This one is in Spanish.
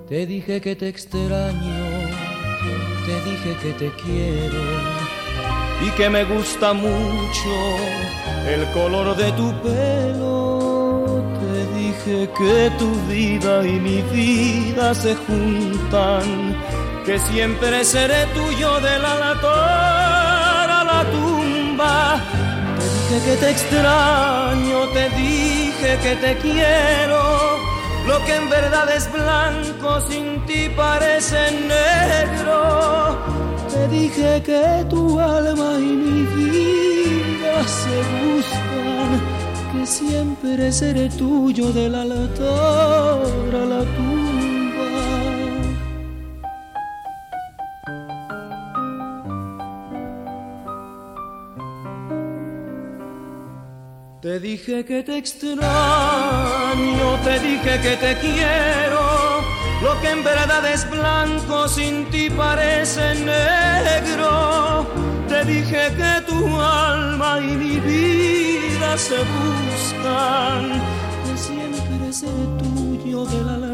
Te dije que te extraño, te dije que te quiero y que me gusta mucho el color de tu pelo. Te dije que tu vida y mi vida se juntan, que siempre seré tuyo del altar a la tumba. Te dije que te extraño, te dije que te quiero. Lo que en verdad es blanco sin ti parece negro. Te dije que tu alma y mi vida se buscan, que siempre seré tuyo del altar a la tumba. Te dije que te extraño, te dije que te quiero. Lo que en verdad es blanco sin ti parece negro. Te dije que tu alma y mi vida se buscan, que siempre seré tuyo de la